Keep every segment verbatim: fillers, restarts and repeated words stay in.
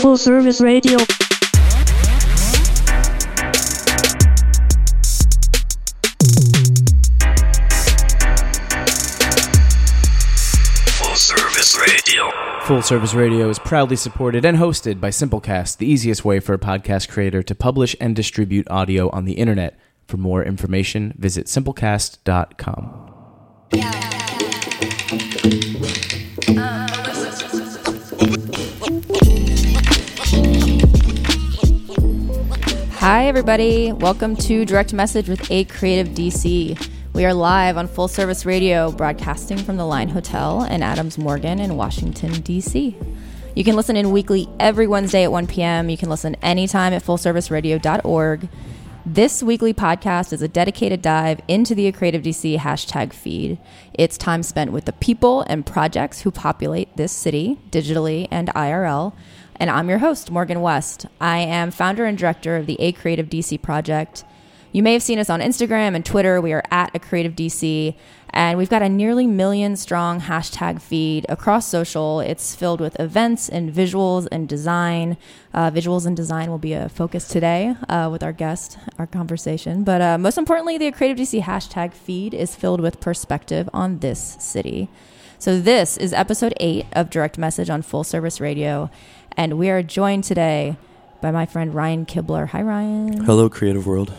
Full Service Radio. Full Service Radio. Full Service Radio is proudly supported and hosted by Simplecast, the easiest way for a podcast creator to publish and distribute audio on the internet. For more information, visit simplecast dot com. Hi, everybody. Welcome to Direct Message with A Creative D C. We are live on Full Service Radio, broadcasting from the Line Hotel in Adams Morgan in Washington, D C. You can listen in weekly every Wednesday at one p.m. You can listen anytime at full service radio dot org. This weekly podcast is a dedicated dive into the A Creative D C hashtag feed. It's time spent with the people and projects who populate this city, digitally and I R L. And I'm your host, Morgan West. I am founder and director of the A Creative D C project. You may have seen us on Instagram and Twitter. We are at A Creative D C, and we've got a nearly million strong hashtag feed across social. It's filled with events and visuals and design. Uh, visuals and design will be a focus today uh, with our guest, our conversation. But uh, most importantly, the A Creative D C hashtag feed is filled with perspective on this city. So this is episode eight of Direct Message on Full Service Radio, and we are joined today by my friend Ryan Kibler. Hi, Ryan. Hello, creative world.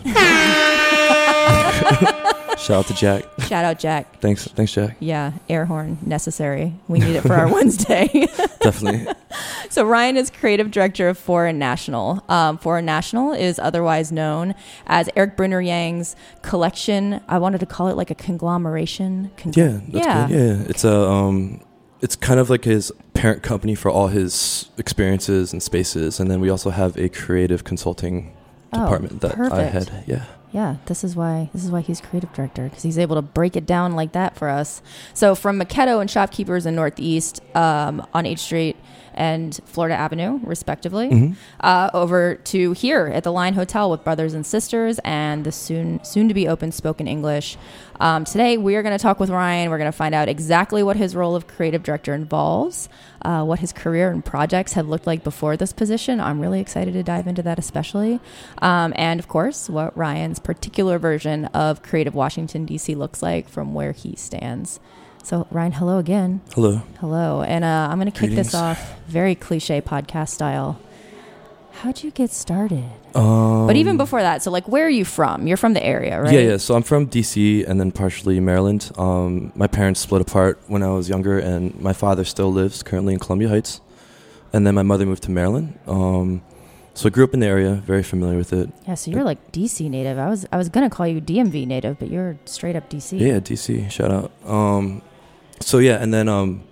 Shout out to Jack. Shout out, Jack. Thanks, thanks, Jack. Yeah, air horn necessary. We need it for our Wednesday. Definitely. So Ryan is creative director of Foreign National. Um, Foreign National is otherwise known as Eric Brunner Yang's collection. I wanted to call it like a conglomeration. Con- yeah, that's yeah. good. Yeah, it's a um, it's kind of like his parent company for all his experiences and spaces, and then we also have a creative consulting oh, department that perfect. I head. Yeah. Yeah, this is why this is why he's creative director, because he's able to break it down like that for us. So from Makedo and Shopkeepers in Northeast um, on H Street and Florida Avenue, respectively, Mm-hmm. uh, over to here at the Line Hotel with Brothers and Sisters and the soon soon to be open Spoken English. Um, today we are going to talk with Ryan. We're going to find out exactly what his role of creative director involves, uh, what his career and projects have looked like before this position. I'm really excited to dive into that, especially, um, and of course, what Ryan's particular version of Creative Washington, D C looks like from where he stands. So Ryan, hello again. Hello. Hello. And uh, I'm going to kick Greetings. this off very cliche podcast style. How'd you get started? Um, But even before that, so like, where are you from? You're from the area, right? Yeah, yeah. So I'm from D C and then partially Maryland. Um, my parents split apart when I was younger, and my father still lives currently in Columbia Heights. And then my mother moved to Maryland. Um, so I grew up in the area, very familiar with it. Yeah, so you're like D C native. I was I was going to call you D M V native, but you're straight up D C. Yeah, D C. Shout out. Um, so yeah, and then um,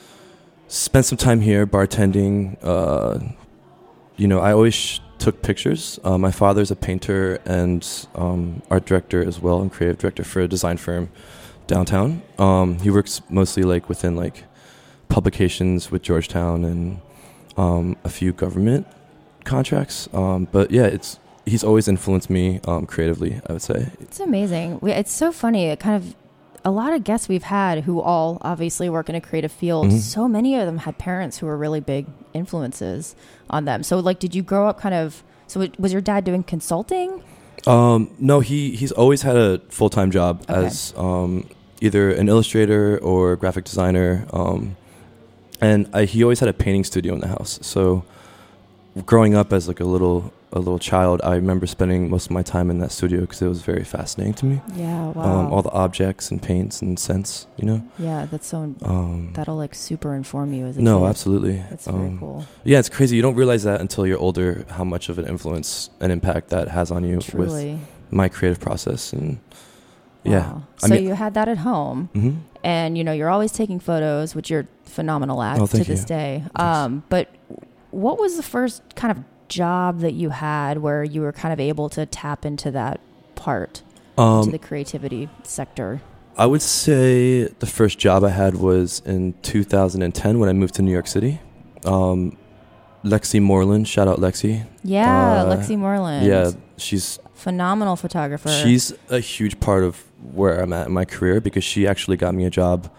spent some time here bartending. Uh, you know, I always sh- took pictures. Uh, my father's a painter and um, art director as well, and creative director for a design firm downtown. Um, he works mostly like within like publications with Georgetown and um, a few government contracts. Um, but yeah, it's he's always influenced me um, creatively, I would say. It's amazing. We, it's so funny. It kind of, a lot of guests we've had who all obviously work in a creative field, Mm-hmm. so many of them had parents who were really big influences on them. So like, did you grow up kind of, so it, was your dad doing consulting? Um, no, he, he's always had a full-time job Okay. as um, either an illustrator or graphic designer. Um, and I, he always had a painting studio in the house. So growing up as like a little a little child, I remember spending most of my time in that studio because it was very fascinating to me. Yeah, wow. Um, all the objects and paints and scents, you know? yeah, that's so, Um, that'll like super inform you as a no, kid. absolutely. That's very Um, cool. Yeah, it's crazy. You don't realize that until you're older, how much of an influence and impact that has on you Truly. with my creative process. And yeah. Wow. I So mean- you had that at home, hmm and you know, you're always taking photos, which you're phenomenal at Oh, to thank this you. day. Thanks. Um, but what was the first kind of job that you had where you were kind of able to tap into that part, Um, to the creativity sector? I would say the first job I had was in two thousand ten when I moved to New York City. Um, Lexi Moreland, shout out Lexi. Yeah, Uh, Lexi Moreland. Yeah, she's Phenomenal photographer. she's a huge part of where I'm at in my career because she actually got me a job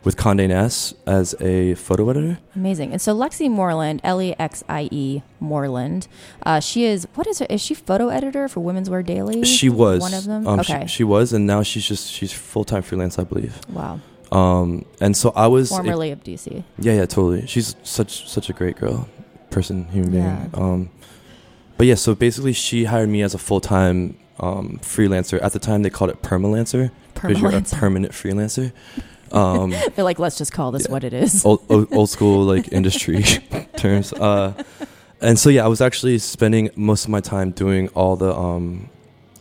with Condé Nast as a photo editor. Amazing. And so Lexi Moreland, L E X I E Moreland, uh, she is, what is her, is she photo editor for Women's Wear Daily? She was. One of them? Um, okay. She, she was, and now she's just, she's full-time freelance, I believe. Wow. Um, and so I was... Formerly it, of D C. Yeah, yeah, totally. She's such such a great girl, person, human being. Yeah. Um, but yeah, so basically she hired me as a full-time um, freelancer. At the time, they called it permalancer. Because you're a permanent freelancer. Um, They're like, let's just call this yeah, what it is. Old, old, old school like industry terms. Uh, and so yeah, I was actually spending most of my time doing all the um,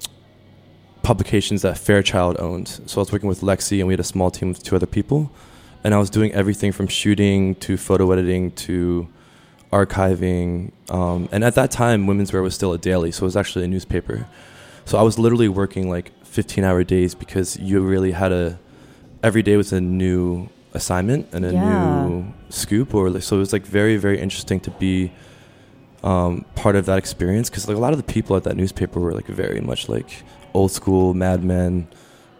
publications that Fairchild owned. So I was working with Lexi, and we had a small team of two other people. And I was doing everything from shooting to photo editing to archiving. Um, and at that time, Women's Wear was still a daily, so it was actually a newspaper. So I was literally working like fifteen-hour days because you really had a... Every day was a new assignment and a yeah. new scoop. or like, So it was like very, very interesting to be um, part of that experience, because like a lot of the people at that newspaper were like very much like old school Mad Men.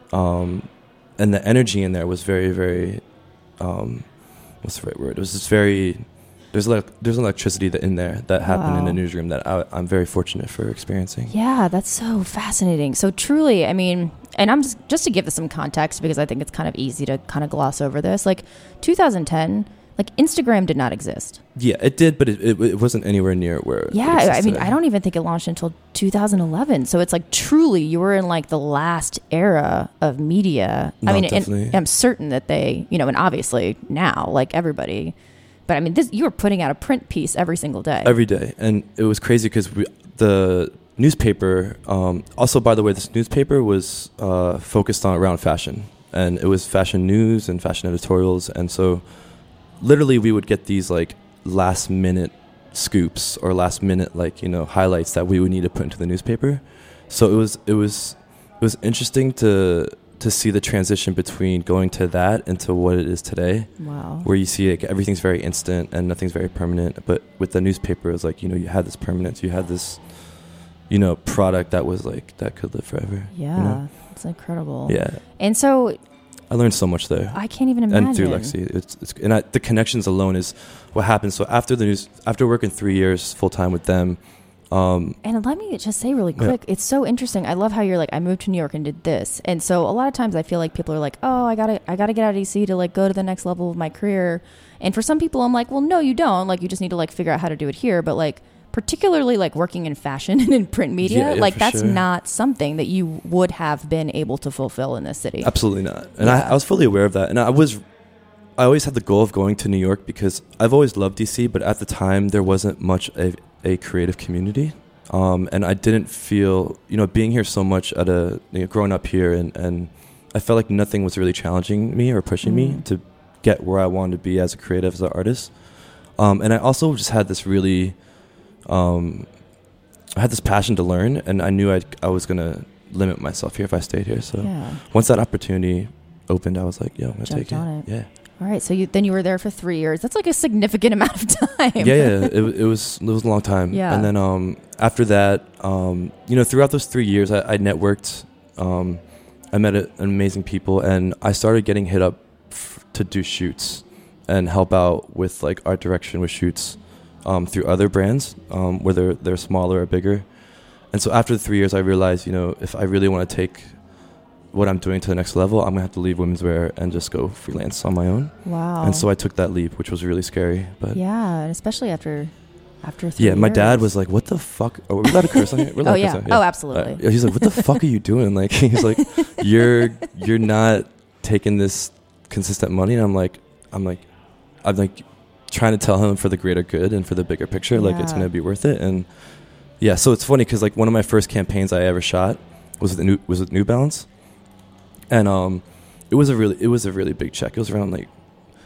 Um, and the energy in there was very, very... Um, what's the right word? It was just very... There's like there's electricity that in there that happened wow. in the newsroom that I, I'm very fortunate for experiencing. Yeah, that's so fascinating. So truly, I mean, and I'm just, just to give this some context, because I think it's kind of easy to kind of gloss over this. Like two thousand ten, like Instagram did not exist. Yeah, it did, but it, it, it wasn't anywhere near where. Yeah, I mean, today. I don't even think it launched until two thousand eleven. So it's like truly, you were in like the last era of media. No, I mean, definitely. and I'm certain that they, you know, and obviously now, like everybody. But I mean, this, you were putting out a print piece every single day. Every day. And it was crazy because the newspaper, um, also, by the way, this newspaper was uh, focused on around fashion. And it was fashion news and fashion editorials. And so literally we would get these like last minute scoops or last minute like, you know, highlights that we would need to put into the newspaper. So it was it was it was interesting to to see the transition between going to that into what it is today. Wow. Where you see like everything's very instant and nothing's very permanent. But with the newspaper, it's like, you know, you had this permanence, you had this, you know, product that was like, that could live forever. Yeah. You know? It's incredible. Yeah. And so I learned so much there. I can't even imagine. And through Lexi, it's, it's and I, the connections alone is what happens. So after the news, after working three years full time with them, Um, and let me just say really quick, yeah. It's so interesting. I love how you're like, I moved to New York and did this. And so a lot of times I feel like people are like, oh, I gotta, I gotta get out of D C to like go to the next level of my career. And for some people I'm like, well, no, you don't. Like, you just need to like figure out how to do it here. But like, particularly like working in fashion and in print media, yeah, yeah, like that's sure. not something that you would have been able to fulfill in this city. Absolutely not. And yeah. I, I was fully aware of that. And I was, I always had the goal of going to New York because I've always loved D C, but at the time there wasn't much a, a creative community. Um, and I didn't feel, you know, being here so much at a, you know, growing up here, and, and I felt like nothing was really challenging me or pushing mm. me to get where I wanted to be as a creative, as an artist. Um, and I also just had this really, um, I had this passion to learn, and I knew I'd, I was going to limit myself here if I stayed here. So yeah. once that opportunity opened, I was like, yeah, I'm going to take it. it. Yeah. All right, so you then you were there for three years. That's like a significant amount of time. Yeah, yeah, it, it was it was a long time. Yeah. And then um, after that, um, you know, throughout those three years, I, I networked. Um, I met a, amazing people, and I started getting hit up f- to do shoots and help out with like art direction with shoots um, through other brands, um, whether they're smaller or bigger. And so after the three years, I realized, you know, if I really want to take what I'm doing to the next level, I'm gonna have to leave Women's Wear and just go freelance on my own. Wow. And so I took that leap, which was really scary. But yeah, and especially after after three yeah, my years. dad was like, "What the fuck? Are we allowed to curse on here?" We're allowed oh to yeah. curse on, Oh, absolutely. Uh, he's like, "What the fuck are you doing?" Like, he's like, "You're you're not taking this consistent money." And I'm like, I'm like, I'm like trying to tell him for the greater good and for the bigger picture, yeah. like it's gonna be worth it. And yeah, so it's funny because like one of my first campaigns I ever shot was with New was with New Balance. And um, it was a really it was a really big check. It was around like,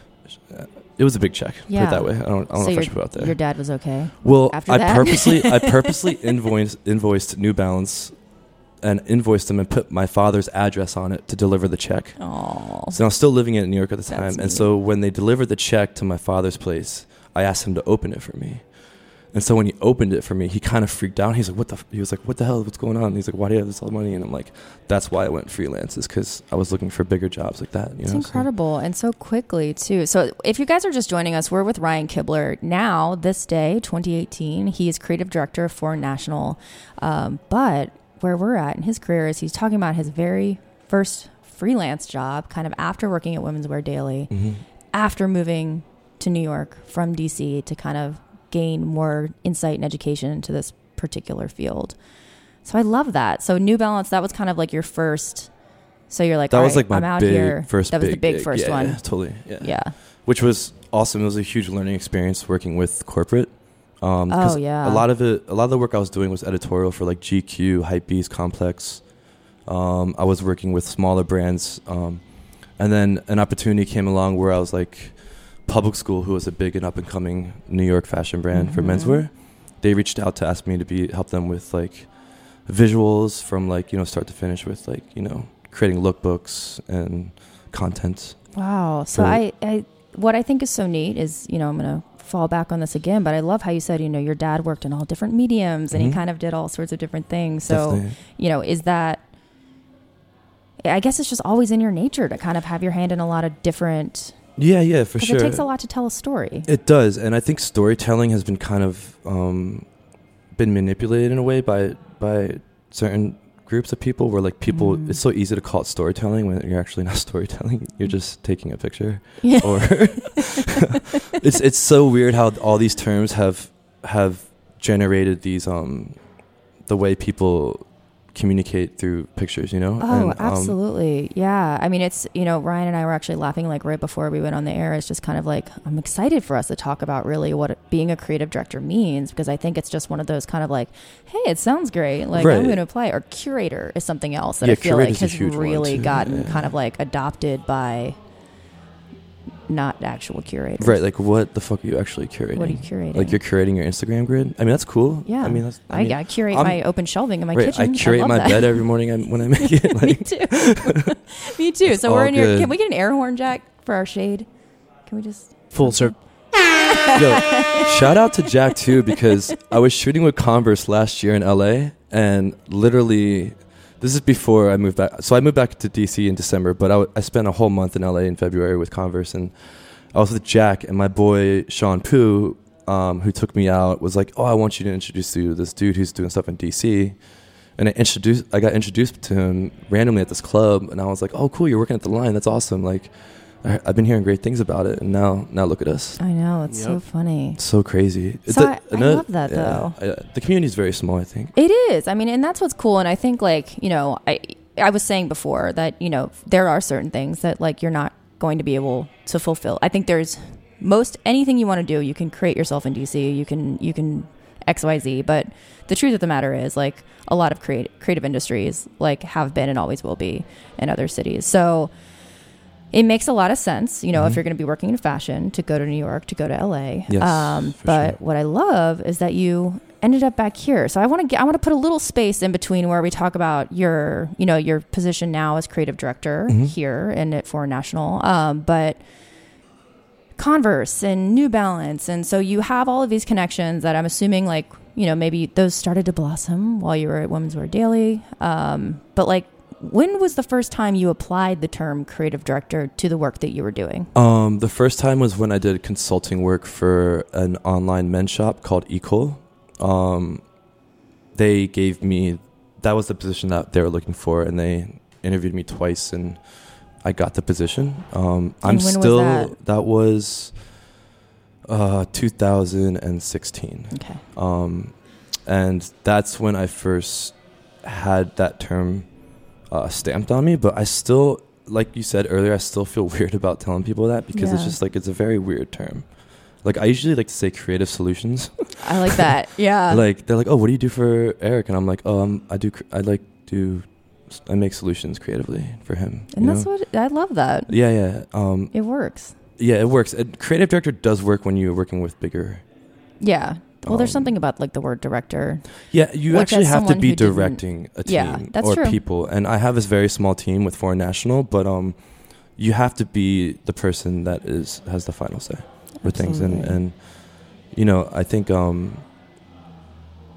it was a big check. Yeah. Put it that way. I don't I don't so know if your, I should put it out there. Your dad was okay. Well, after I that? purposely I purposely invoiced invoiced New Balance, and invoiced them and put my father's address on it to deliver the check. Oh. So I was still living in New York at the time, That's and neat. so when they delivered the check to my father's place, I asked him to open it for me. And so when he opened it for me, he kind of freaked out. He's like, "What the?" F-? He was like, "What the hell? What's going on?" And he's like, "Why do you have this all money?" And I'm like, "That's why I went freelance, is because I was looking for bigger jobs like that." You it's know incredible, and so quickly too. So if you guys are just joining us, we're with Ryan Kibler now. This day, twenty eighteen, he is creative director of Foreign National. Um, but where we're at in his career is he's talking about his very first freelance job, kind of after working at Women's Wear Daily, Mm-hmm. after moving to New York from D C to kind of gain more insight and education into this particular field. So I love that. So New Balance, that was kind of like your first. So you're like, That all was right, like my I'm out big here. first. That was big the big gig. first yeah, one. Yeah, totally. Yeah. Yeah. Which was awesome. It was a huge learning experience working with corporate. Um, 'cause Oh, yeah. A lot of it, a lot of the work I was doing was editorial for like G Q, Hypebeast, Complex. Um, I was working with smaller brands, um, and then an opportunity came along where I was like, Public School, who was a big and up and coming New York fashion brand Mm-hmm. for menswear. They reached out to ask me to be help them with like visuals from like you know start to finish with like you know creating lookbooks and content. Wow. So for- I, I, what I think is so neat is, you know, I'm going to fall back on this again, but I love how you said, you know, your dad worked in all different mediums and Mhm. he kind of did all sorts of different things. So, Definitely. you know, is that, I guess it's just always in your nature to kind of have your hand in a lot of different, Yeah, yeah, for because sure. it takes a lot to tell a story. It does, and I think storytelling has been kind of um, been manipulated in a way by by certain groups of people. Where like people, Mm. it's so easy to call it storytelling when you're actually not storytelling. You're just taking a picture. Yeah. Or it's it's so weird how all these terms have have generated these um the way people communicate through pictures, you know? Oh, And, um, absolutely. Yeah. I mean, it's, you know, Ryan and I were actually laughing like right before we went on the air. It's just kind of like, I'm excited for us to talk about really what it, being a creative director means, because I think it's just one of those kind of like, hey, it sounds great. Like Right. I'm going to apply. Or curator is something else that Yeah, I feel like curator's a has huge one, really too. gotten Yeah. kind of like adopted by not actual curators. Right, like what the fuck are you actually curating? What are you curating? Like you're curating your Instagram grid? I mean, that's cool. Yeah. I mean, that's, I, I, mean, I curate I'm- my open shelving in my right, kitchen. I curate love my that. bed every morning I, when I make it. Me Like, too. Me too. It's So we're all in your. good. Can we get an air horn, Jack, for our shade? Can we just Full circle. yo, shout out to Jack too, because I was shooting with Converse last year in L A, and literally, this is before I moved back. So I moved back to D C in December, but I, w- I spent a whole month in L A in February with Converse, and I was with Jack, and my boy Sean Poo, um, who took me out, was like, "Oh, I want you to introduce you to this dude who's doing stuff in D C." And I introduced, I got introduced to him randomly at this club, and I was like, "Oh, cool, you're working at the Line. That's awesome!" Like, I, I've been hearing great things about it, and now, now look at us. I know, it's so Yep. funny. It's so crazy. It's So a- I- I another- love that, though. I- uh, the community is very small, I think. It is. I mean, and that's what's cool. And I think, like, you know, I I was saying before that, you know, there are certain things that, like, you're not going to be able to fulfill. I think there's most anything you want to do, you can create yourself in D C. You can, you can X, Y, Z. But the truth of the matter is, like, a lot of creative creative industries, like, have been and always will be in other cities. So it makes a lot of sense, you know, if Mhm. you're going to be working in fashion, to go to New York, to go to L A. Yes, um, for but sure. what I love is that you ended up back here. So I want to get, I want to put a little space in between where we talk about your, you know, your position now as creative director Mhm. here and at Foreign National. Um, but Converse and New Balance, and so you have all of these connections that I'm assuming, like, you know, maybe those started to blossom while you were at Women's Wear Daily. Um, but like, when was the first time you applied the term creative director to the work that you were doing? Um, the first time was when I did consulting work for an online men's shop called Ecole. Um, they gave me, that was the position that they were looking for, and they interviewed me twice, and I got the position. Um, I'm when was still, that? that was uh, two thousand sixteen. Okay. Um, and that's when I first had that term uh, stamped on me. But I still, like you said earlier, I still feel weird about telling people that, because it's Yeah. just like, it's a very weird term. Like, I usually like to say creative solutions. I like that. Yeah. Like, they're like, "Oh, what do you do for Eric?" And I'm like, "Oh, um, I do, cr- I like do, I make solutions creatively for him." and you that's know? what I love that. Yeah, yeah. Um, It works. yeah, it works. A creative director does work when you're working with bigger. Yeah. Well, there's Um, something about like the word director. Yeah, you Which, actually as have to someone be who didn't- directing a team Yeah, that's or true. people. And I have this very small team with Foreign National, but um, you have to be the person that is has the final say with things. And, Absolutely. and, you know, I think um,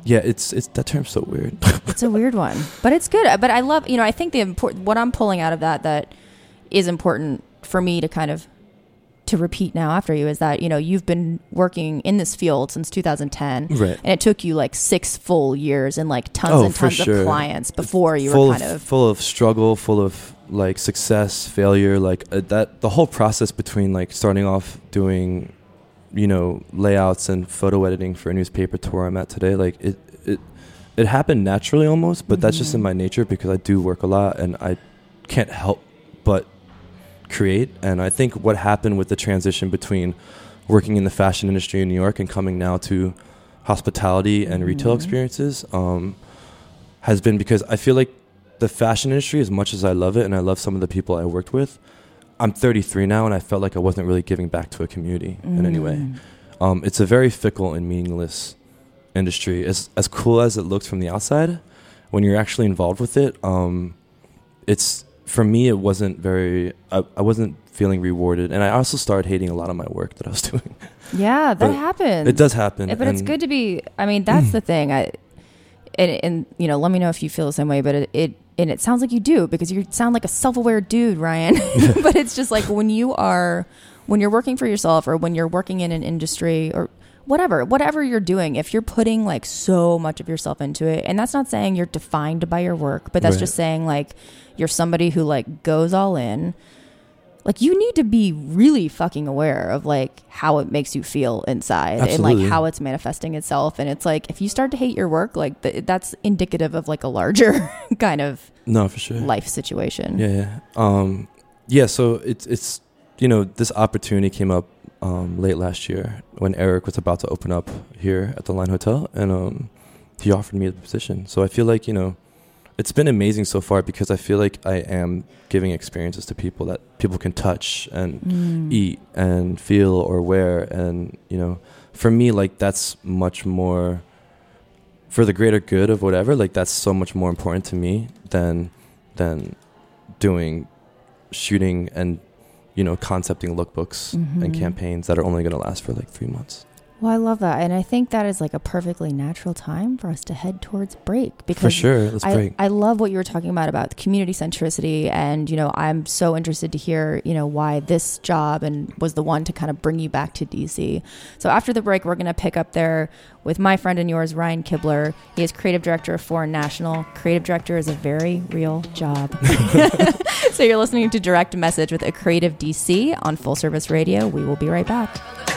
Yeah, it's it's that term's so weird. It's a weird one, but it's good. But I love, you know, I think the important, what I'm pulling out of that that is important for me to kind of to repeat now after you is that, you know, you've been working in this field since two thousand ten, right? And it took you like six full years and like tons oh, and tons sure. of clients before you full were kind of, of full of struggle, full of like success, failure, like uh, that the whole process between like starting off doing, you know, layouts and photo editing for a newspaper to where I'm at today, like it it it happened naturally almost, but mm-hmm. that's just in my nature because I do work a lot and I can't help but create. And I think what happened with the transition between working in the fashion industry in New York and coming now to hospitality and retail mm-hmm. experiences um, has been because I feel like the fashion industry, as much as I love it and I love some of the people I worked with, I'm thirty-three now and I felt like I wasn't really giving back to a community mm. in any way. Um, it's a very fickle and meaningless industry. As as cool as it looks from the outside, when you're actually involved with it, um, it's for me it wasn't very. I, I wasn't feeling rewarded, and I also started hating a lot of my work that I was doing. Yeah, that happens. It does happen, but it's good to be. I mean, that's the thing. I and, and you know, let me know if you feel the same way. But it. it And it sounds like you do because you sound like a self-aware dude, Ryan. But it's just like when you are, when you're working for yourself or when you're working in an industry or whatever, whatever you're doing, if you're putting like so much of yourself into it, and that's not saying you're defined by your work, but that's right. just saying like you're somebody who like goes all in. Like you need to be really fucking aware of like how it makes you feel inside Absolutely. and like how it's manifesting itself. And it's like, if you start to hate your work, like th- that's indicative of like a larger kind of no, for sure. life situation. Yeah. Yeah. Um, yeah. So it's, it's, you know, this opportunity came up um, late last year when Eric was about to open up here at the Line Hotel and um, he offered me the position. So I feel like, you know, it's been amazing so far because I feel like I am giving experiences to people that people can touch and mm. eat and feel or wear. And, you know, for me, like that's much more for the greater good of whatever. Like that's so much more important to me than than doing shooting and, you know, concepting lookbooks mm-hmm. and campaigns that are only going to last for like three months. Well, I love that. And I think that is like a perfectly natural time for us to head towards break. Because for sure. Let's I, break. I love what you were talking about, about the community centricity. And, you know, I'm so interested to hear, you know, why this job and was the one to kind of bring you back to D C. So after the break, we're going to pick up there with my friend and yours, Ryan Kibler. He is creative director of Foreign National. Creative director is a very real job. So you're listening to Direct Message with A Creative D C on Full Service Radio. We will be right back.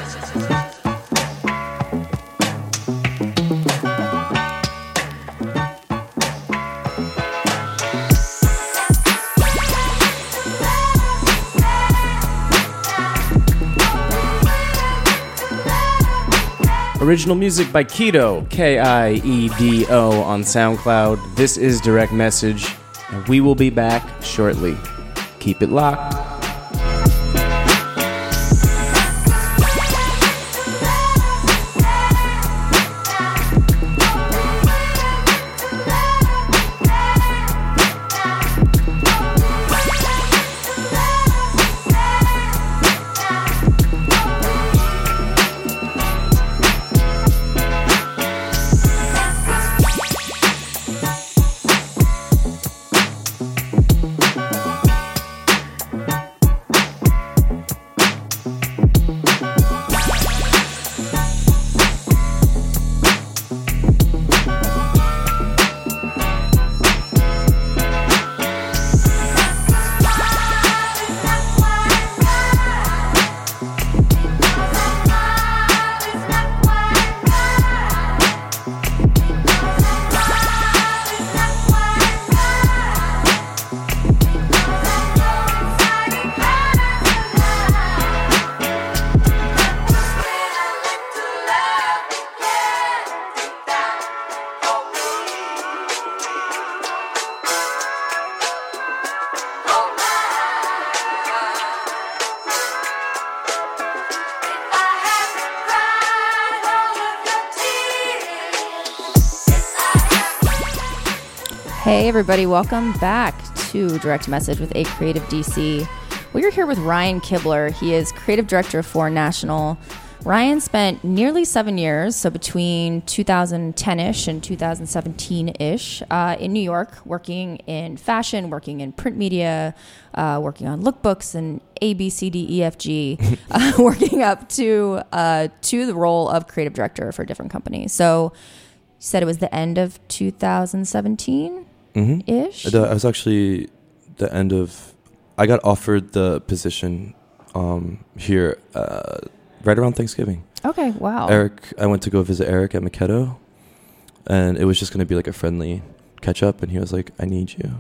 Original music by Keedo, K I E D O on SoundCloud. This is Direct Message, and we will be back shortly. Keep it locked. Hey everybody, welcome back to Direct Message with A Creative D C. We are here with Ryan Kibler. He is creative director of Foreign National. Ryan spent nearly seven years, so between two thousand ten-ish and two thousand seventeen-ish, uh, in New York, working in fashion, working in print media, uh, working on lookbooks and A, B, C, D, E, F, G, uh, working up to uh, to the role of creative director for different companies. So you said it was the end of two thousand seventeen-ish? Mm-hmm. I was actually the end of... I got offered the position um, here uh, right around Thanksgiving. Okay, wow. Eric, I went to go visit Eric at Makedo, and it was just going to be like a friendly catch up, and he was like, "I need you."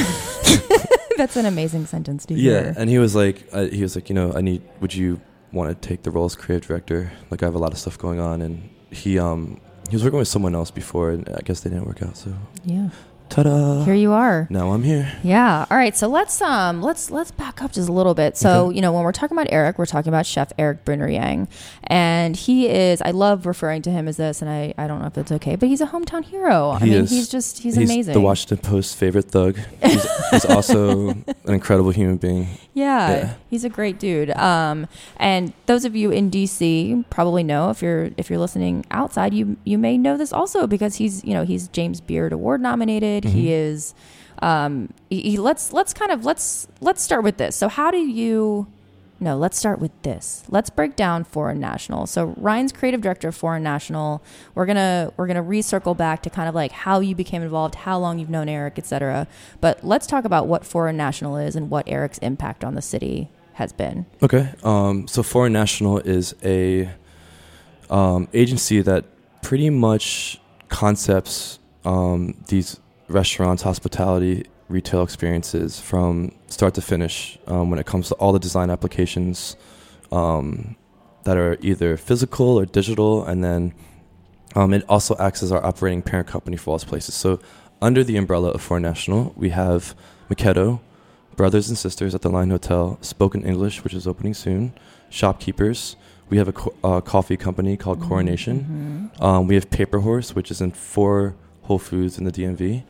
That's an amazing sentence to yeah, hear. and he was like, uh, he was like, you know, I need. Would you want to take the role as creative director? Like, I have a lot of stuff going on, and he um he was working with someone else before, and I guess they didn't work out. So yeah. Ta-da! Here you are. Now I'm here. Yeah. All right. So let's um let's let's back up just a little bit. So Okay. you know when we're talking about Eric, we're talking about Chef Eric Brunner Yang, and he is. I love referring to him as this, and I, I don't know if it's okay, but he's a hometown hero. I He mean, is. he's just he's, He's amazing. the Washington Post's favorite thug. He's, he's also an incredible human being. Yeah, Yeah. he's a great dude. Um, and those of you in D C probably know if you're if you're listening outside, you you may know this also because he's you know he's James Beard Award nominated. Mhm. He is. Um, he, he- let's let's kind of let's let's start with this. So how do you? No, let's start with this. Let's break down Foreign National. So Ryan's creative director of Foreign National. We're gonna we're gonna recircle back to kind of like how you became involved, how long you've known Eric, et cetera. But let's talk about what Foreign National is and what Eric's impact on the city has been. Okay. Um, so Foreign National is a um, agency that pretty much concepts um, these restaurants, hospitality, retail experiences from start to finish um, when it comes to all the design applications um, that are either physical or digital. And then um, it also acts as our operating parent company for all these places. So under the umbrella of Foreign National, we have Makedo, Brothers and Sisters at the Line Hotel, Spoken English, which is opening soon, Shopkeepers. We have a co- uh, coffee company called Coronation. Mm-hmm. Um, we have Paper Horse, which is in four Whole Foods in the D M V.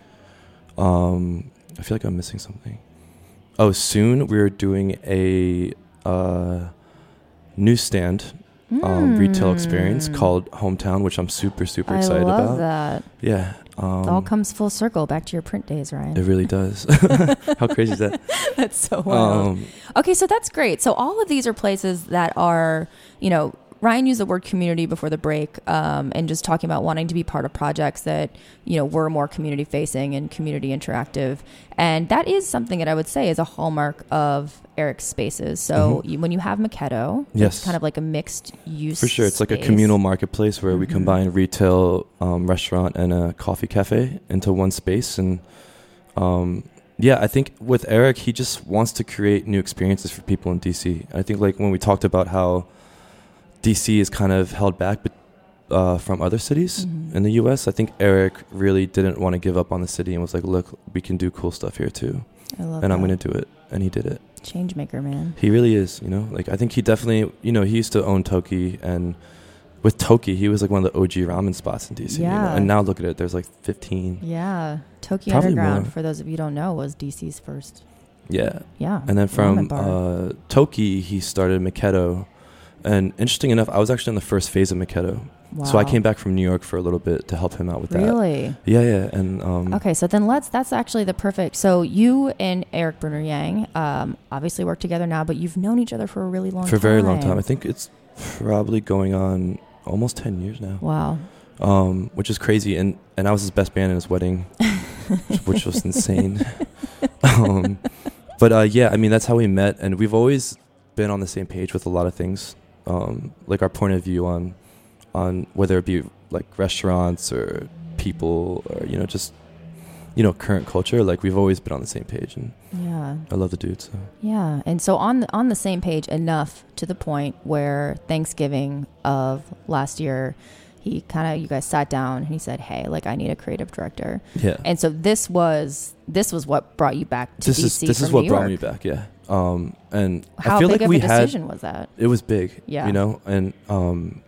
Um, I feel like I'm missing something. Oh, soon we're doing a uh, newsstand um, retail experience Mm. called Hometown, which I'm super, super I excited love about. that. Yeah. Um, It all comes full circle back to your print days, Ryan. It really does. How crazy is that? That's so wild. Um, Okay, so that's great. So all of these are places that are, you know, Ryan used the word community before the break, um, and just talking about wanting to be part of projects that, you know, were more community facing and community interactive. And that is something that I would say is a hallmark of Eric's spaces. So Mhm. you, when you have Makedo, Yes. it's kind of like a mixed use For sure. It's like a space. communal marketplace where we Mhm. combine retail, um, restaurant, and a coffee cafe into one space. And um, yeah, I think with Eric, he just wants to create new experiences for people in D C. I think like when we talked about how D C is kind of held back but, uh, from other cities Mhm. in the U S, I think Eric really didn't want to give up on the city and was like, look, we can do cool stuff here too. I love And that. I'm going to do it. And he did it. Change maker, man. He really is, you know, like I think he definitely, you know, he used to own Toki, and with Toki, he was like one of the O G ramen spots in D C. You know? Yeah. And now look at it, there's like fifteen. Yeah. Tokyo Probably Underground, more. for those of you who don't know, was D C's first. Yeah. Yeah. And then ramen from bar. uh, Toki, he started Makedo. And interesting enough, I was actually in the first phase of Makedo. Wow. So I came back from New York for a little bit to help him out with that. Really? Yeah, yeah. And um, Okay, so then let's, that's actually the perfect, so you and Eric Brunner Yang um, obviously work together now, but you've known each other for a really long for a time. very long time. I think it's probably going on almost ten years now, Wow. um, which is crazy. And, and I was his best man in his wedding, which, which was insane. um, but uh, yeah, I mean, that's how we met. And we've always been on the same page with a lot of things, um, like our point of view on on whether it be like restaurants or people or, you know, just, you know, current culture. Like we've always been on the same page, and Yeah. I love the dude. So Yeah. And so on the, on the same page enough to the point where Thanksgiving of last year, he kind of, you guys sat down and he said, hey, like I need a creative director. yeah. And so this was, this was what brought you back to this D is C this from is what New brought York. me back. Yeah. Um, and How I feel big like of we a had decision was that? it was big. Yeah. You know, and um,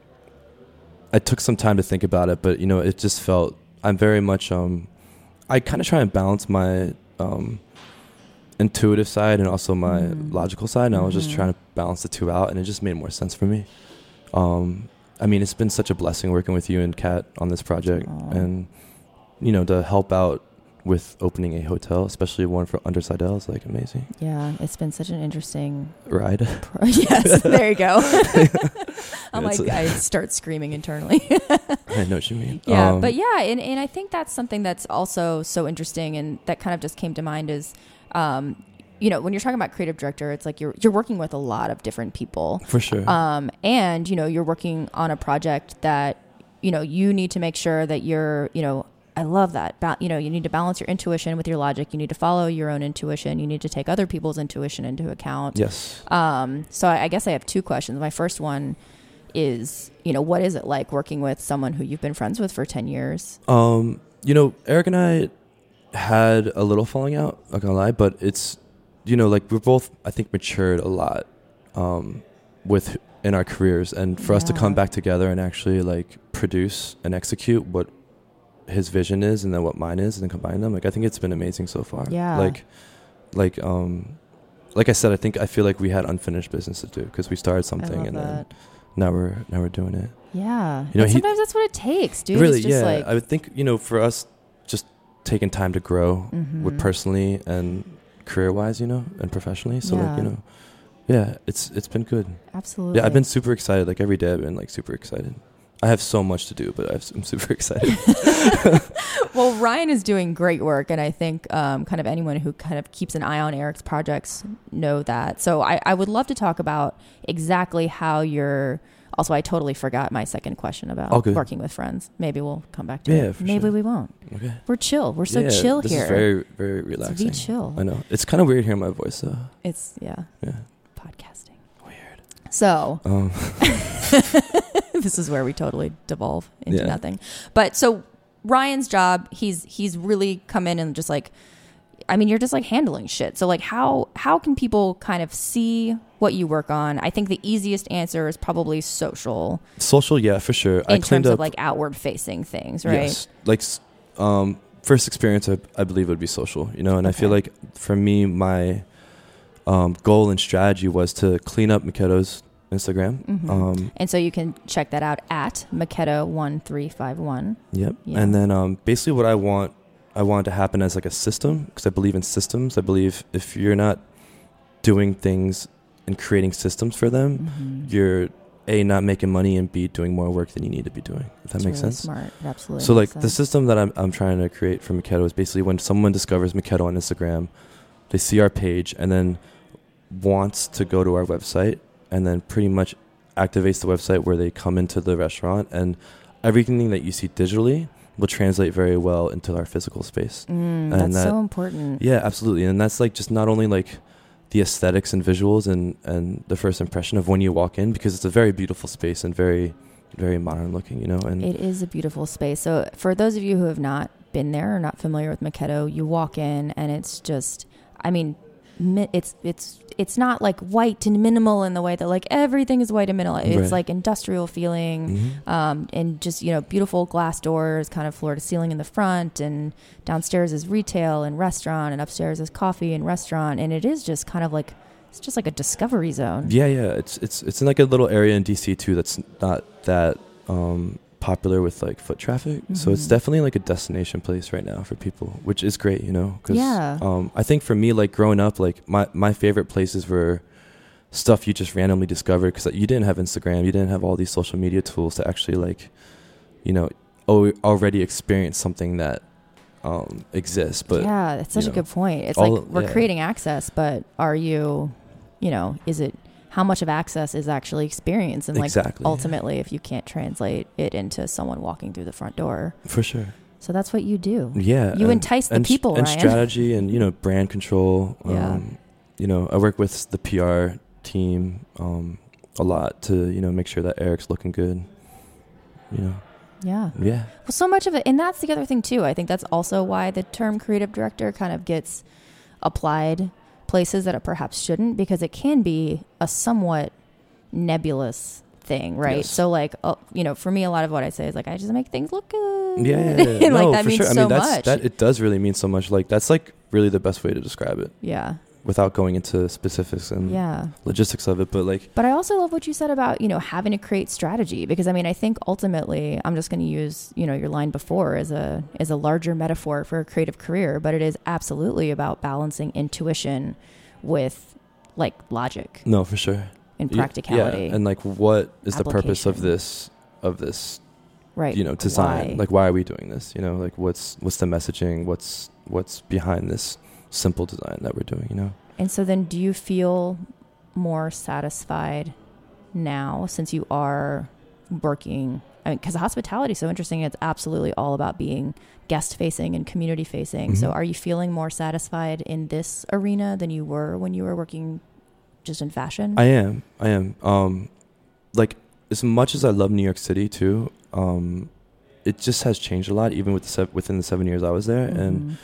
I took some time to think about it, but you know, it just felt I'm very much um, I kind of try and balance my um, intuitive side and also my Mm. logical side, and I was just Mhm. trying to balance the two out, and it just made more sense for me. um, I mean, it's been such a blessing working with you and Kat on this project, Aww. and you know, to help out with opening a hotel, especially one for under Seidel, is like amazing. Yeah, it's been such an interesting ride. Pro- yes, there you go. I'm It's like, a- I start screaming internally. I know what you mean. Yeah, Um, but yeah, and, and I think that's something that's also so interesting, and that kind of just came to mind is, um, you know, when you're talking about creative director, it's like you're you're working with a lot of different people, for sure. um, and you know, you're working on a project that, you know, you need to make sure that you're, you know, I love that. Ba- you know, you need to balance your intuition with your logic. You need to follow your own intuition. You need to take other people's intuition into account. yes. Um, so I, I guess I have two questions. My first one is, you know, what is it like working with someone who you've been friends with for ten years? Um, you know, Eric and I had a little falling out, not gonna lie, but it's, you know, like we're both, I think, matured a lot, um, with in our careers, and for us to Yeah. come back together and actually like produce and execute what his vision is and then what mine is and then combine them, like I think it's been amazing so far. Yeah. Like, like, um, like I said, I think I feel like we had unfinished business to do because we started I something love and that. then now we're now we're doing it. Yeah. You know, And he- sometimes that's what it takes, dude. Really, it's just yeah. like, I would think, you know, for us, just taking time to grow Mhm. with personally and career wise, you know, and professionally. So like, you Yeah. know, yeah, it's it's been good. absolutely. Yeah, I've been super excited. Like every day, I've been like super excited. I have so much to do, but I've, I'm super excited. Well, Ryan is doing great work, and I think um, kind of anyone who kind of keeps an eye on Eric's projects know that. So I, I would love to talk about exactly how you're. Also, I totally forgot my second question about All good. working with friends. Maybe we'll come back to Yeah, it. for Maybe sure. we won't. Okay. We're chill. We're so Yeah, chill this here. is very very It's relaxing. be chill. I know it's kind of weird hearing my voice though. It's yeah, Yeah. podcasting. Weird. So Um, this is where we totally devolve into Yeah. nothing. But so Ryan's job, he's he's really come in and just like, I mean, you're just like handling shit. So like, how how can people kind of see what you work on? I think the easiest answer is probably social social, yeah, for sure. I in cleaned terms up of like outward facing things, right? Yes. Like, s- um, first experience, I, I believe would be social, you know, and I feel Okay. like for me, my um, goal and strategy was to clean up Makedo's Instagram. Mhm. Um, And so you can check that out at Makedo one three five one. yep. Yeah. And then um, basically what I want, I want to happen as like a system, because I believe in systems. I believe if you're not doing things and creating systems for them, Mhm. you're A, not making money, and B, doing more work than you need to be doing, if that It's makes really sense. Smart. It absolutely. So like makes the sense. system that I'm I'm trying to create for Makedo is basically when someone discovers Makedo on Instagram, they see our page and then wants to go to our website, and then pretty much activates the website where they come into the restaurant, and everything that you see digitally will translate very well into our physical space. Mm, and that's that- so important. Yeah, absolutely. And that's like just not only like the aesthetics and visuals and and the first impression of when you walk in, because it's a very beautiful space and very very modern looking, you know. And It is a beautiful space. So for those of you who have not been there or not familiar with Makedo, you walk in and it's just, I mean, mi- it's it's it's not like white and minimal in the way that like everything is white and minimal. It's Right. like industrial feeling, Mhm. um, and just, you know, beautiful glass doors, kind of floor to ceiling in the front, and downstairs is retail and restaurant, and upstairs is coffee and restaurant, and it is just kind of like it's just like a discovery zone. Yeah, yeah. It's it's it's in like a little area in D C too that's not that um, popular with like foot traffic. So it's Mhm. definitely like a destination place right now for people, which is great, you know. 'Cause, Yeah. Um, I think for me, like growing up, like my my favorite places were stuff you just randomly discovered because you didn't have Instagram, you didn't have all these social media tools to actually like, you know, o- already experience something that um, exists. But yeah, it's such you a know, good point. It's all- like we're yeah. creating access, but are you, you know, is it how much of access is actually experience? And like Exactly, yeah. ultimately, if you can't translate it into someone walking through the front door, for sure. so that's what you do. Yeah, You and- entice the and, people, and Ryan. strategy, and you know, brand control. Um, Yeah. You know, I work with the P R team um, a lot to you know make sure that Eric's looking good. You know, Yeah. yeah, Well, so much of it, and that's the other thing too. I think that's also why the term creative director kind of gets applied places that it perhaps shouldn't, because it can be a somewhat nebulous thing, right? Yes. So like, uh, you know, for me, a lot of what I say is like, I just make things look good. yeah, yeah, yeah. And, like, no, that for means sure. I so mean, that's much. that. It does really mean so much. Like that's like really the best way to describe it. Yeah. without going into specifics and yeah. logistics of it, but like. But I also love what you said about, you know, having to create strategy, because I mean, I think ultimately, I'm just going to use, you know, your line before as a as a larger metaphor for a creative career, but it is absolutely about balancing intuition with like logic. No, for sure. And practicality. Yeah, and like, what is the purpose of Application. this of this? Right. You know, design. Why? Like, why are we doing this? You know, like, what's what's the messaging? What's what's behind this simple design that we're doing? You know. And so then, do you feel more satisfied now since you are working? I mean, because hospitality is so interesting. It's absolutely all about being guest facing and community facing. Mm-hmm. So, are you feeling more satisfied in this arena than you were when you were working just in fashion? I am. I am. Um, like, as much as I love New York City too, um, it just has changed a lot, even with the se- within the seven years I was there. Mm-hmm. And,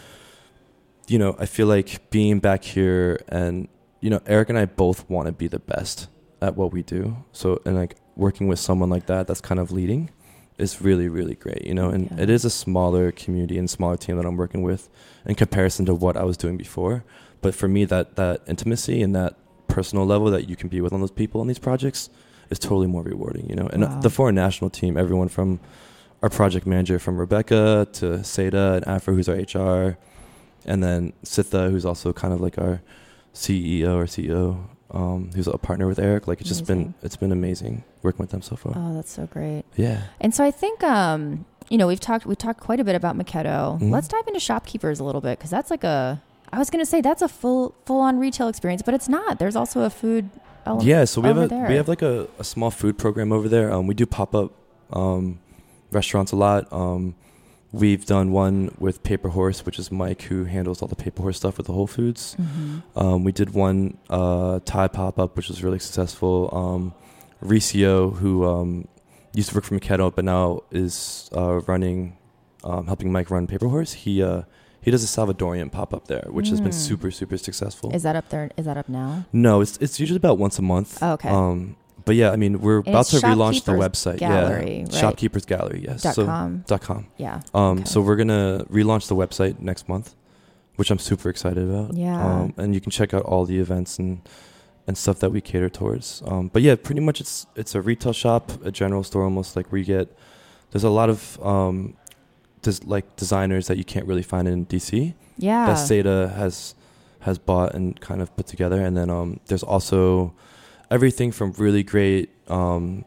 you know, I feel like being back here, and, you know, Eric and I both want to be the best at what we do. So, and like working with someone like that, that's kind of leading, is really, really great, you know. And Yeah. it is a smaller community and smaller team that I'm working with in comparison to what I was doing before. But for me, that, that intimacy and that personal level that you can be with on those people on these projects is totally more rewarding, you know. And Wow. the foreign national team, everyone from our project manager, from Rebecca to Seda and Afra, who's our H R, and then Sitha, who's also kind of like our C E O or C E O, um, who's a partner with Eric. Like, it's just Amazing. been it's been amazing working with them so far. Oh, that's so great. Yeah. And so I think, um, you know, we've talked, we talked quite a bit about Makedo. Mhm. Let's dive into Shopkeepers a little bit. Cause that's like a, I was going to say that's a full, full on retail experience, but it's not. There's also a food element. Yeah, so we have over a there. we have like a, a small food program over there. Um, we do pop up um, restaurants a lot. Um, we've done one with Paper Horse, which is Mike, who handles all the Paper Horse stuff with the Whole Foods. Mhm. Um, we did one uh, Thai pop up, which was really successful. Um, Ricio, who um, used to work for Makedo, but now is uh, running, um, helping Mike run Paper Horse. He uh, he does a Salvadorian pop up there, which has been Mm. super super successful. Is that up there? Is that up now? No, it's it's usually about once a month. Oh, okay. Um, but yeah, I mean, we're And about it's to relaunch the Shopkeepers website. Gallery, yeah, right? Shopkeepers Gallery. Yes. Dot so, com. Dot com. Yeah. Um, Okay. so we're gonna relaunch the website next month, which I'm super excited about. Yeah. Um, and you can check out all the events and and stuff that we cater towards. Um, but yeah, pretty much it's it's a retail shop, a general store almost, like where you get. There's a lot of um, des- like designers that you can't really find in D C. Yeah. That Seda has has bought and kind of put together, and then um, there's also everything from really great um,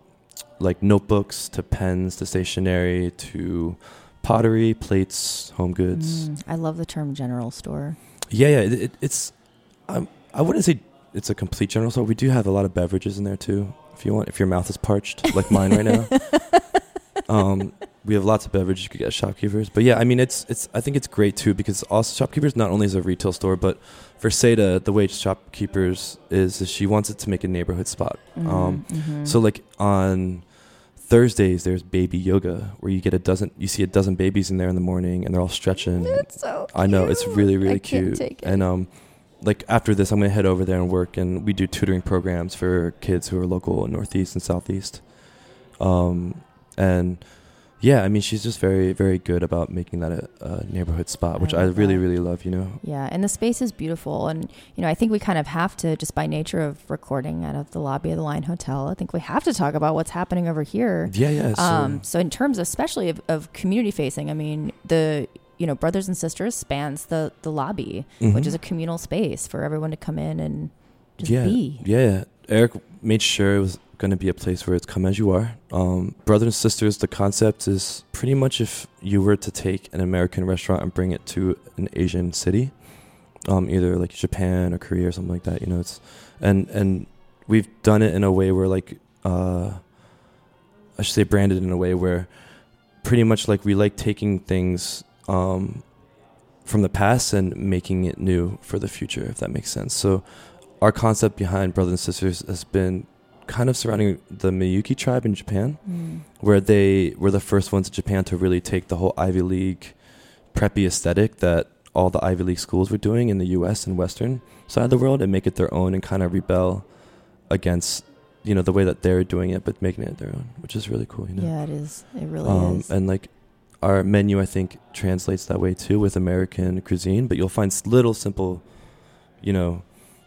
like notebooks to pens to stationery to pottery, plates, home goods. Mm, I love the term general store. Yeah, yeah, it, it, it's um, I wouldn't say it's a complete general store. We do have a lot of beverages in there too. If you want, if your mouth is parched like mine right now. Um, we have lots of beverages you could get at Shopkeepers. But yeah, I mean, it's it's. I think it's great too because also Shopkeepers not only is a retail store, but for Seda, the way Shopkeepers is, is she wants it to make a neighborhood spot. Mhm, Um, mhm. So like on Thursdays, there's baby yoga where you get a dozen, you see a dozen babies in there in the morning, and they're all stretching. It's so I know, it's cute. really really I can't cute. take it. And um, like after this, I'm gonna head over there and work, and we do tutoring programs for kids who are local in Northeast and Southeast. Um, and yeah, I mean, she's just very, very good about making that a, a neighborhood spot, which I I, love really, that. really love, you know? Yeah, and the space is beautiful. And, you know, I think we kind of have to, just by nature of recording out of the lobby of the Line Hotel, I think we have to talk about what's happening over here. Yeah, yeah. So, Um, so in terms especially of, of community facing, I mean, the, you know, Brothers and Sisters spans the, the lobby, mhm. which is a communal space for everyone to come in and just yeah, be. Yeah, yeah. Eric made sure it was going to be a place where it's come as you are. Um, Brothers and Sisters, the concept is pretty much if you were to take an American restaurant and bring it to an Asian city, um, either like Japan or Korea or something like that, you know, it's, and, and we've done it in a way where like, uh, I should say branded in a way where pretty much like we like taking things, um, from the past and making it new for the future, if that makes sense. So our concept behind Brothers and Sisters has been kind of surrounding the Miyuki tribe in Japan, Mm. where they were the first ones in Japan to really take the whole Ivy League preppy aesthetic that all the Ivy League schools were doing in the U S and Western side of the world and make it their own and kind of rebel against, you know, the way that they're doing it, but making it their own, which is really cool, you know? Yeah, it is. It really Um, is. and like our menu, I think, translates that way too with American cuisine, but you'll find s- little simple you know,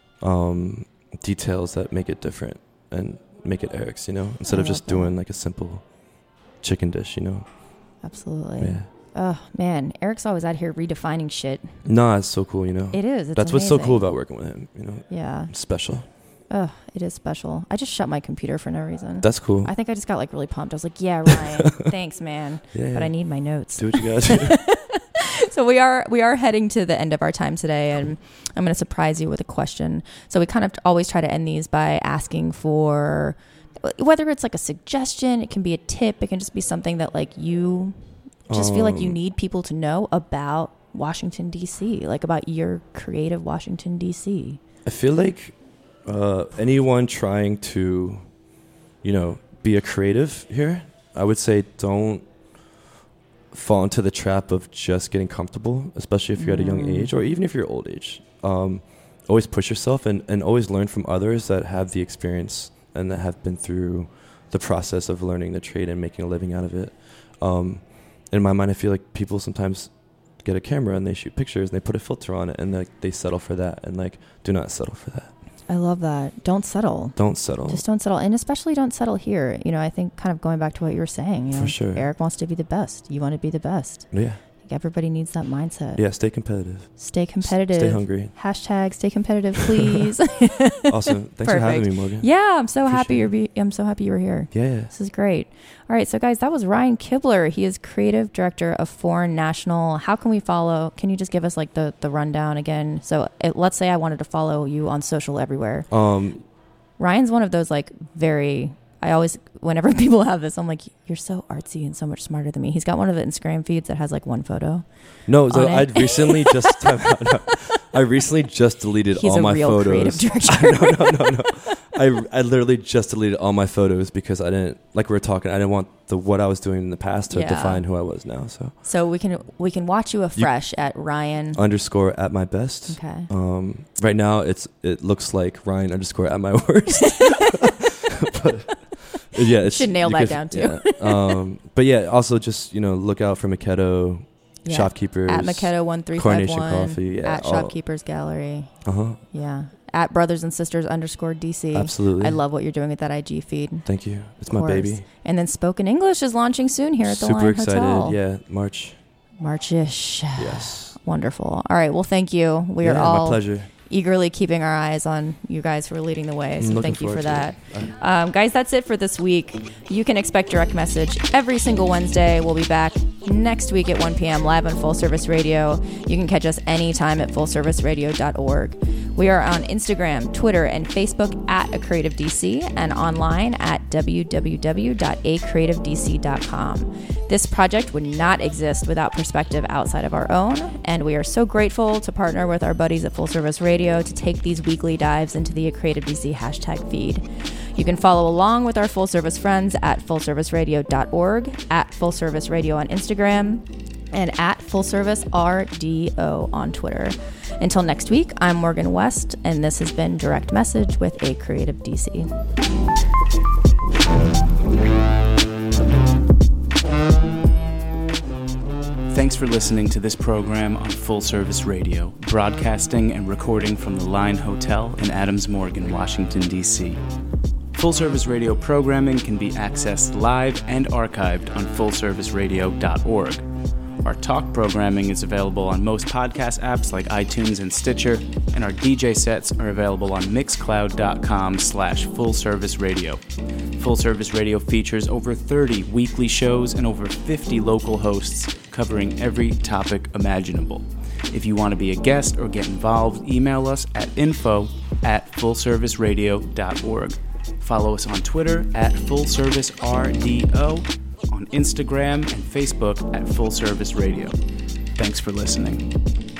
um, details that make it different and make it Eric's, you know, instead I of just love that. doing like a simple chicken dish, you know. Absolutely. Yeah. Oh man, Eric's always out here redefining shit. Nah, it's so cool, you know. It is. It's That's what's so amazing. cool about working with him, you know. Yeah. It's special. Oh, it is special. I just shut my computer for no reason. That's cool. I think I just got like really pumped. I was like, yeah, Ryan, thanks, man. Yeah, But yeah. I need my notes. Do what you gotta do. So we are we are heading to the end of our time today, and I'm going to surprise you with a question. So we kind of always try to end these by asking for, whether it's like a suggestion, it can be a tip, it can just be something that like you just feel like you Um, need people to know about Washington, D C, like about your creative Washington, D C. I feel like uh, anyone trying to, you know, be a creative here, I would say don't fall into the trap of just getting comfortable, especially if you're at a young Mm. age or even if you're old age. Um, always push yourself and, and always learn from others that have the experience and that have been through the process of learning the trade and making a living out of it. Um, in my mind, I feel like people sometimes get a camera and they shoot pictures and they put a filter on it and like they settle for that, and like do not settle for that. I love that. Don't settle. Don't settle. Just don't settle. And especially don't settle here. You know, I think kind of going back to what you were saying, you know, For sure. Eric wants to be the best. You want to be the best. Yeah. Like everybody needs that mindset. Yeah. Stay competitive. Stay S- competitive. Stay hungry. Hashtag stay competitive, please. Awesome. Thanks for having Perfect. me, Morgan. Yeah, I'm so happy Appreciate you're it. be- I'm so happy you were here. Yeah. yeah. This is great. All right, so guys, that was Ryan Kibler. He is creative director of Foreign National. How can we follow? Can you just give us like the the rundown again? So it, let's say I wanted to follow you on social everywhere. Um. Ryan's one of those like very. I always, whenever people have this, I'm like, you're so artsy and so much smarter than me. He's got one of the Instagram feeds that has like one photo. No. So On I it. recently just. time out, no. I recently just deleted He's all a my real photos. creative director. no, no, no, no. I I literally just deleted all my photos because I didn't, like we were talking, I didn't want the what I was doing in the past to Yeah. define who I was now. So So we can we can watch you afresh at Ryan. underscore at my best. Okay. Um, right now it's it looks like Ryan underscore at my worst. But yeah, it's, Should nail you that could- down, too. yeah. Um, but yeah, also just, you know, look out for Makedo, Yeah. Shopkeepers, At Makedo one three five Coronation one. Coffee, yeah, At all- Shopkeepers Gallery. Uh huh. Yeah. At Brothers and Sisters underscore D C. Absolutely. I love what you're doing with that I G feed. Thank you. It's Of my course. baby. And then Spoken English is launching soon here at the Super Lion excited. Hotel. Yeah, March. March-ish. Yes. Wonderful. All right. Well, thank you. We yeah, are all my pleasure. eagerly keeping our eyes on you guys who are leading the way. I'm So looking thank you for forward to that. it. Uh, Um, guys, that's it for this week. You can expect Direct Message every single Wednesday. We'll be back next week at one p.m. live on Full Service Radio. You can catch us anytime at full service radio dot org. We are on Instagram, Twitter, and Facebook at A Creative D C and online at w w w dot a creative d c dot com. This project would not exist without perspective outside of our own, and we are so grateful to partner with our buddies at Full Service Radio to take these weekly dives into the A Creative D C hashtag feed. You can follow along with our full service friends at full service radio dot org, at Full Service Radio on Instagram, and at Full Service R D O on Twitter. Until next week, I'm Morgan West, and this has been Direct Message with A Creative D C. Thanks for listening to this program on Full Service Radio, broadcasting and recording from the Line Hotel in Adams Morgan, Washington, D C. Full Service Radio programming can be accessed live and archived on full service radio dot org. Our talk programming is available on most podcast apps like iTunes and Stitcher, and our D J sets are available on mixcloud dot com slash full service radio. Full Service Radio features over thirty weekly shows and over fifty local hosts covering every topic imaginable. If you want to be a guest or get involved, email us at info at full service radio dot org. Follow us on Twitter at full service R D O, on Instagram and Facebook at Full Service Radio. Thanks for listening.